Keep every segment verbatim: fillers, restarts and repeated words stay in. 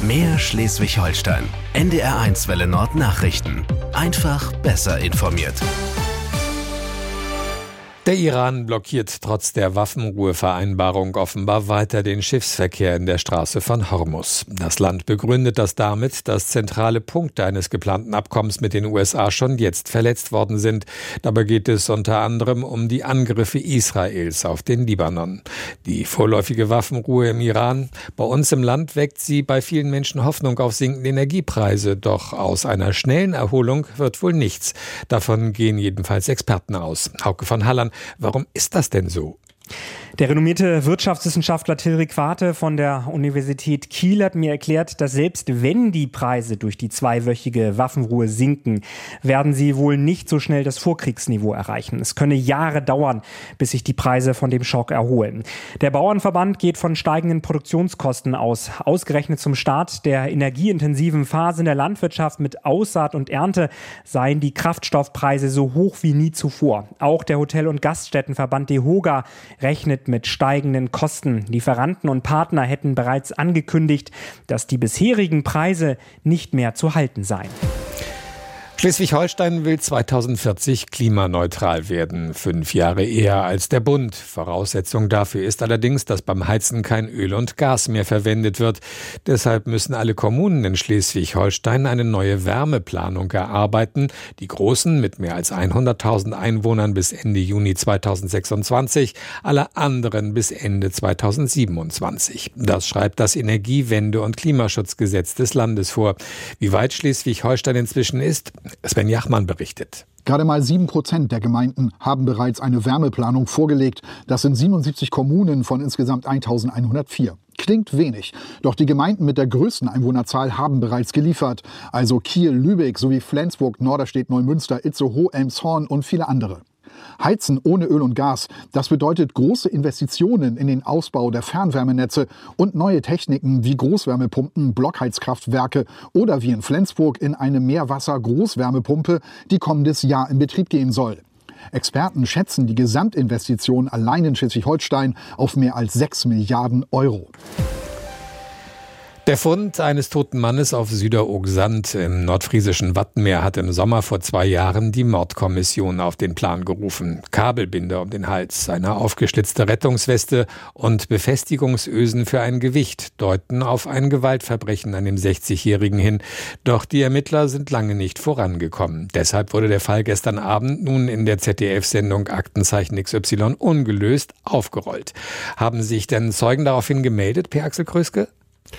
Mehr Schleswig-Holstein. N D R eins Welle Nord Nachrichten. Einfach besser informiert. Der Iran blockiert trotz der Waffenruhevereinbarung offenbar weiter den Schiffsverkehr in der Straße von Hormuz. Das Land begründet das damit, dass zentrale Punkte eines geplanten Abkommens mit den U S A schon jetzt verletzt worden sind. Dabei geht es unter anderem um die Angriffe Israels auf den Libanon. Die vorläufige Waffenruhe im Iran. Bei uns im Land weckt sie bei vielen Menschen Hoffnung auf sinkende Energiepreise. Doch aus einer schnellen Erholung wird wohl nichts. Davon gehen jedenfalls Experten aus. Hauke von Halland. Warum ist das denn so? Der renommierte Wirtschaftswissenschaftler Till Riquate von der Universität Kiel hat mir erklärt, dass selbst wenn die Preise durch die zweiwöchige Waffenruhe sinken, werden sie wohl nicht so schnell das Vorkriegsniveau erreichen. Es könne Jahre dauern, bis sich die Preise von dem Schock erholen. Der Bauernverband geht von steigenden Produktionskosten aus. Ausgerechnet zum Start der energieintensiven Phase in der Landwirtschaft mit Aussaat und Ernte seien die Kraftstoffpreise so hoch wie nie zuvor. Auch der Hotel- und Gaststättenverband DEHOGA rechnet mit steigenden Kosten. Lieferanten und Partner hätten bereits angekündigt, dass die bisherigen Preise nicht mehr zu halten seien. Schleswig-Holstein will zweitausendvierzig klimaneutral werden, fünf Jahre eher als der Bund. Voraussetzung dafür ist allerdings, dass beim Heizen kein Öl und Gas mehr verwendet wird. Deshalb müssen alle Kommunen in Schleswig-Holstein eine neue Wärmeplanung erarbeiten. Die großen mit mehr als hunderttausend Einwohnern bis Ende Juni zweitausendsechsundzwanzig, alle anderen bis Ende zweitausendsiebenundzwanzig. Das schreibt das Energiewende- und Klimaschutzgesetz des Landes vor. Wie weit Schleswig-Holstein inzwischen ist, Sven Jachmann berichtet. Gerade mal sieben Prozent der Gemeinden haben bereits eine Wärmeplanung vorgelegt. Das sind siebenundsiebzig Kommunen von insgesamt eintausendeinhundertvier. Klingt wenig, doch die Gemeinden mit der größten Einwohnerzahl haben bereits geliefert. Also Kiel, Lübeck sowie Flensburg, Norderstedt, Neumünster, Itzehoe, Elmshorn und viele andere. Heizen ohne Öl und Gas, das bedeutet große Investitionen in den Ausbau der Fernwärmenetze und neue Techniken wie Großwärmepumpen, Blockheizkraftwerke oder wie in Flensburg in eine Meerwasser-Großwärmepumpe, die kommendes Jahr in Betrieb gehen soll. Experten schätzen die Gesamtinvestition allein in Schleswig-Holstein auf mehr als sechs Milliarden Euro. Der Fund eines toten Mannes auf Süderoogsand im nordfriesischen Wattenmeer hat im Sommer vor zwei Jahren die Mordkommission auf den Plan gerufen. Kabelbinder um den Hals, eine aufgeschlitzte Rettungsweste und Befestigungsösen für ein Gewicht deuten auf ein Gewaltverbrechen an dem sechzigjährigen hin. Doch die Ermittler sind lange nicht vorangekommen. Deshalb wurde der Fall gestern Abend nun in der Z D F-Sendung Aktenzeichen X Y ungelöst aufgerollt. Haben sich denn Zeugen daraufhin gemeldet, Per Axel Kröske?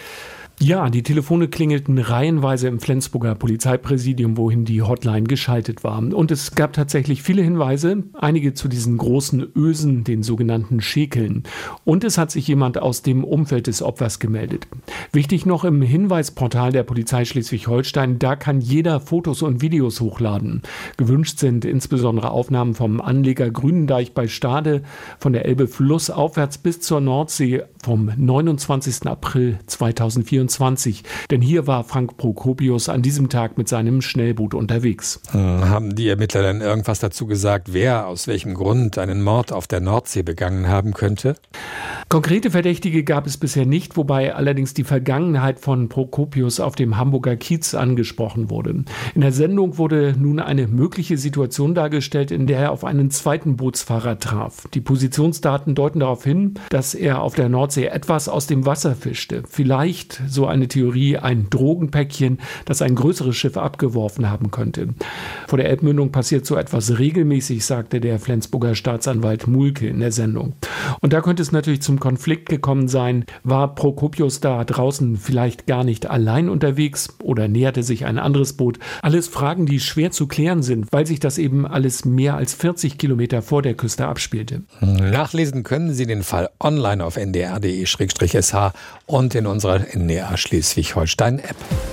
Ja, die Telefone klingelten reihenweise im Flensburger Polizeipräsidium, wohin die Hotline geschaltet war. Und es gab tatsächlich viele Hinweise, einige zu diesen großen Ösen, den sogenannten Schekeln. Und es hat sich jemand aus dem Umfeld des Opfers gemeldet. Wichtig noch im Hinweisportal der Polizei Schleswig-Holstein, da kann jeder Fotos und Videos hochladen. Gewünscht sind insbesondere Aufnahmen vom Anleger Grünendeich bei Stade, von der Elbe flussaufwärts bis zur Nordsee vom neunundzwanzigsten April zweitausendvierundzwanzig. Denn hier war Frank Prokopius an diesem Tag mit seinem Schnellboot unterwegs. Hm, haben die Ermittler denn irgendwas dazu gesagt, wer aus welchem Grund einen Mord auf der Nordsee begangen haben könnte? Konkrete Verdächtige gab es bisher nicht, wobei allerdings die Vergangenheit von Prokopius auf dem Hamburger Kiez angesprochen wurde. In der Sendung wurde nun eine mögliche Situation dargestellt, in der er auf einen zweiten Bootsfahrer traf. Die Positionsdaten deuten darauf hin, dass er auf der Nordsee etwas aus dem Wasser fischte. Vielleicht, so eine Theorie, ein Drogenpäckchen, das ein größeres Schiff abgeworfen haben könnte. Vor der Elbmündung passiert so etwas regelmäßig, sagte der Flensburger Staatsanwalt Mulke in der Sendung. Und da könnte es natürlich zum Konflikt gekommen sein. War Prokopius da draußen vielleicht gar nicht allein unterwegs oder näherte sich ein anderes Boot? Alles Fragen, die schwer zu klären sind, weil sich das eben alles mehr als vierzig Kilometer vor der Küste abspielte. Nachlesen können Sie den Fall online auf n d r punkt d e slash s h und in unserer N D R Schleswig-Holstein-App.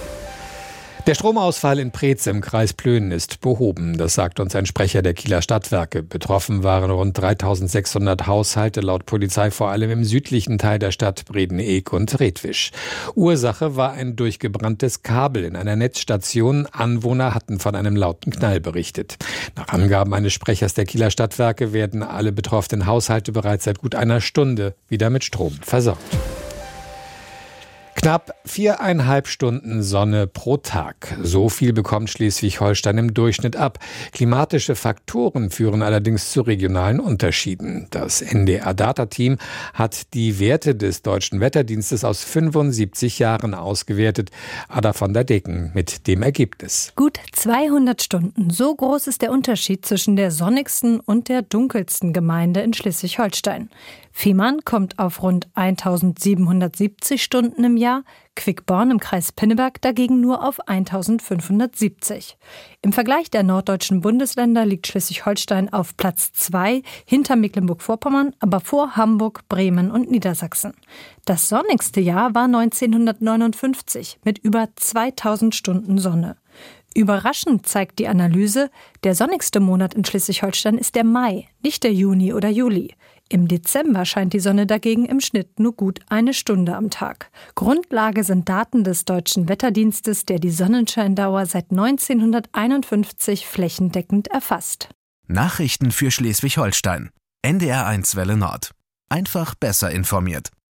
Der Stromausfall in Preetz im Kreis Plön ist behoben. Das sagt uns ein Sprecher der Kieler Stadtwerke. Betroffen waren rund dreitausendsechshundert Haushalte, laut Polizei vor allem im südlichen Teil der Stadt Bredeneyk und Redwisch. Ursache war ein durchgebranntes Kabel in einer Netzstation. Anwohner hatten von einem lauten Knall berichtet. Nach Angaben eines Sprechers der Kieler Stadtwerke werden alle betroffenen Haushalte bereits seit gut einer Stunde wieder mit Strom versorgt. Knapp viereinhalb Stunden Sonne pro Tag. So viel bekommt Schleswig-Holstein im Durchschnitt ab. Klimatische Faktoren führen allerdings zu regionalen Unterschieden. Das N D R-Data-Team hat die Werte des Deutschen Wetterdienstes aus fünfundsiebzig Jahren ausgewertet. Ada von der Decken mit dem Ergebnis. Gut zweihundert Stunden. So groß ist der Unterschied zwischen der sonnigsten und der dunkelsten Gemeinde in Schleswig-Holstein. Fehmarn kommt auf rund eintausendsiebenhundertsiebzig Stunden im Jahr, Quickborn im Kreis Pinneberg dagegen nur auf eintausendfünfhundertsiebzig. Im Vergleich der norddeutschen Bundesländer liegt Schleswig-Holstein auf Platz zwei hinter Mecklenburg-Vorpommern, aber vor Hamburg, Bremen und Niedersachsen. Das sonnigste Jahr war neunzehnhundertneunundfünfzig mit über zweitausend Stunden Sonne. Überraschend zeigt die Analyse, der sonnigste Monat in Schleswig-Holstein ist der Mai, nicht der Juni oder Juli. Im Dezember scheint die Sonne dagegen im Schnitt nur gut eine Stunde am Tag. Grundlage sind Daten des Deutschen Wetterdienstes, der die Sonnenscheindauer seit neunzehnhunderteinundfünfzig flächendeckend erfasst. Nachrichten für Schleswig-Holstein. N D R eins Welle Nord. Einfach besser informiert.